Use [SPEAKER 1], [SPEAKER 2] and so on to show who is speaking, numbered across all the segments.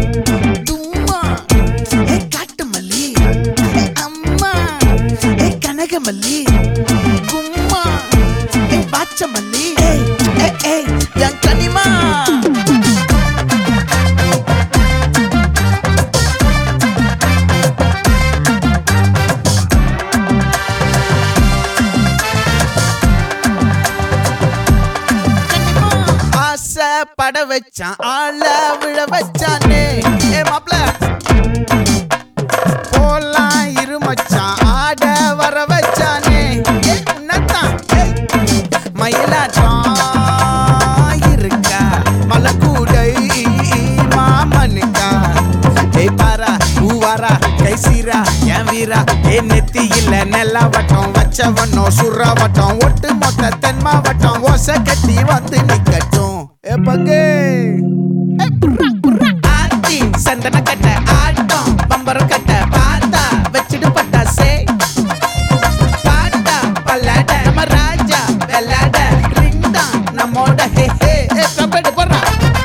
[SPEAKER 1] தும்மா காட்டு மல்லி அம்மா கனகமல்லி கும்மா பாச்ச மல்லி என் கனிமா பட வச்சான் ஆள விழ வச்சானே மாப்ள போலாம் இருமச்சான் ஆட வர வச்சானே உன்னத்தான் மயிலாட்டம் இருக்கா மலக்கூடை மாமனுக்கா பாரா பூவாரா கைசீரா என் வீரா நெத்தி இல்ல நெல்லா வட்டம் வச்சவனோ சுறா வட்டம் ஒட்டு மொத்த தென் மாவட்டம் ஓசை கட்டி வந்து நிக்கட்டும் பங்கே ஆத்தி சந்தன கட்ட ஆட்டம் பம்பரம் கட்ட பாத்தா வச்சிடு பட்டாசே பாட்டா பல்லாட நம்ம ராஜா வெள்ளாட ரிங் தான் நம்மோட ஹே ஹே கபடி போடுறா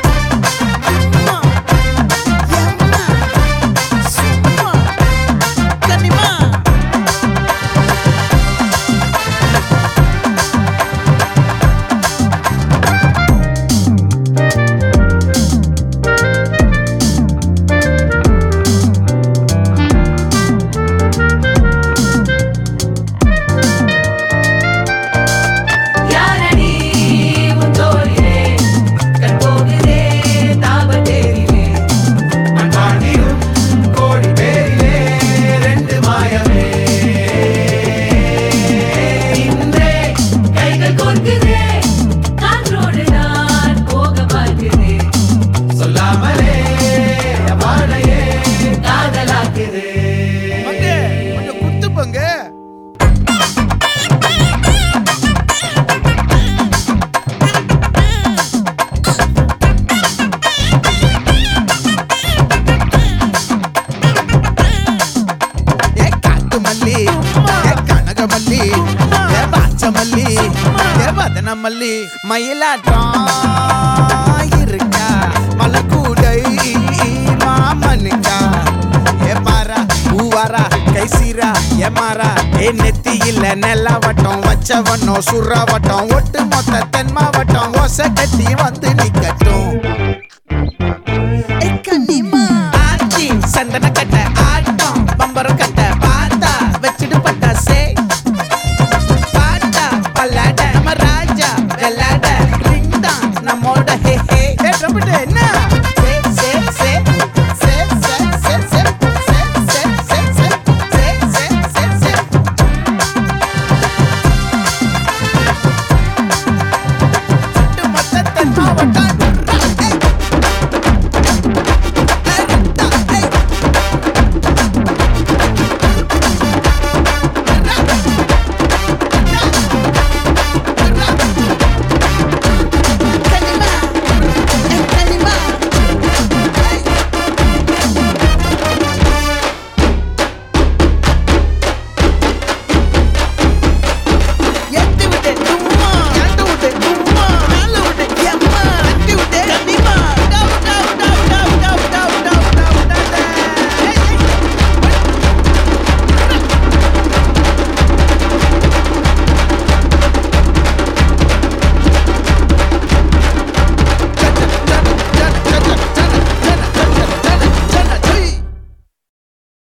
[SPEAKER 1] மல்லி மயிலாட்டம் இருக்கா மலக்கூடை மாமனுக்கா பாரா பூவாரா கைசீரா மாறா நெத்தி இல்ல நெல்லா வட்டம் வச்சவனோ சுறா வட்டம் ஒட்டு மொத்த தென் மாவட்டம் ஓசை கட்டி வந்து